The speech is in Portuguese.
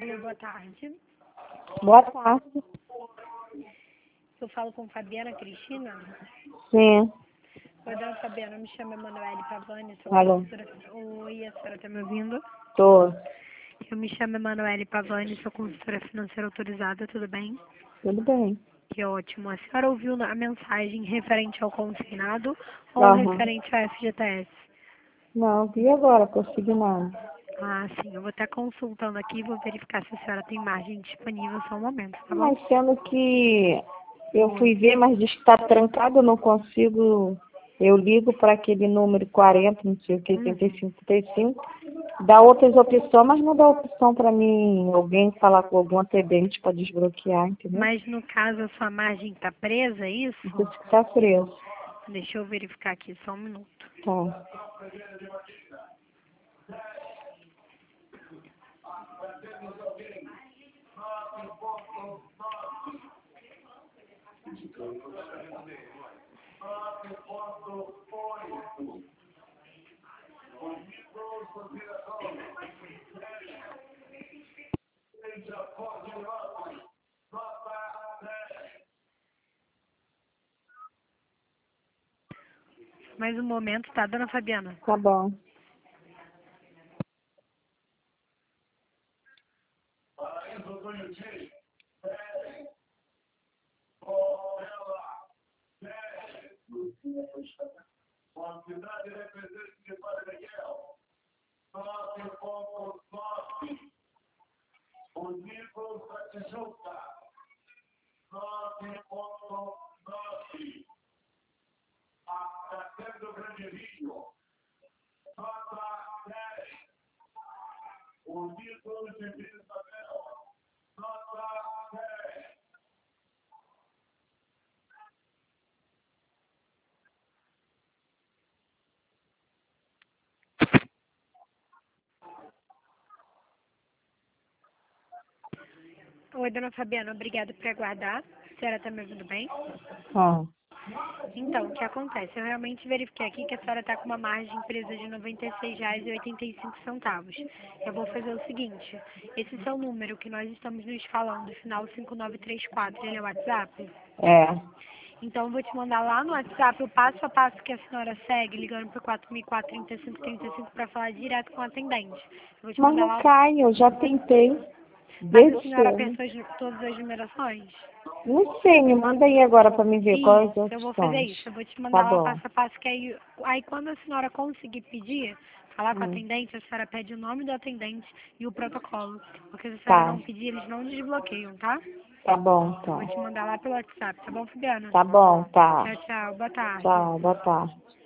Alô, boa tarde. Boa tarde. Eu falo com Fabiana Cristina. Sim. Oi, dona Fabiana, me chamo Emanuele Pavani, sou Alô. consultora... Oi, a senhora está me ouvindo? Tô. Eu me chamo Emanuele Pavani, sou consultora financeira autorizada, tudo bem? Tudo bem. Que ótimo. A senhora ouviu a mensagem referente ao consignado ou Aham. referente ao FGTS? Não, vi agora, consignado. Ah, sim, eu vou estar consultando aqui e vou verificar se a senhora tem margem disponível só um momento, tá bom? Mas sendo que eu fui Oi. ver, mas diz que está trancado, eu não consigo. Eu ligo para aquele número 40, não sei o que, Uhum. 35, dá outras opções, mas não dá opção para mim, alguém falar com algum atendente para desbloquear, entendeu? Mas no caso a sua margem está presa, é Diz isso? que está preso. Deixa eu verificar aqui só um minuto. Tá. Mais um momento, tá, dona Fabiana? Tá bom. Oi, dona Fabiana, obrigada por aguardar. A senhora tá me ouvindo bem? Ah, Então, o que acontece? Eu realmente verifiquei aqui que a senhora está com uma margem presa de R$ 96,85. Eu vou fazer o seguinte, esse seu número que nós estamos nos falando, final 5934, ele é o WhatsApp? é. Então, eu vou te mandar lá no WhatsApp o passo a passo que a senhora segue, ligando para o 4004-3535 para falar direto com o atendente. Eu vou te Mas mandar não lá, cai, eu já tentei mas a desde senhora cedo. apertou todas as numerações? Não sei, me manda aí agora para me ver quais Isso, as eu vou fazer opções. isso. Eu vou te Tá mandar lá o bom. passo a passo, que aí quando a senhora conseguir pedir, falar com o Hum, atendente, a senhora pede o nome do atendente e o protocolo. Porque se a senhora tá. não pedir, eles não desbloqueiam, tá? Tá bom, Eu vou então. te mandar lá pelo WhatsApp, tá bom, Fabiana? Tá bom, tá. Tchau, tchau. Boa tarde. Tchau, boa tarde.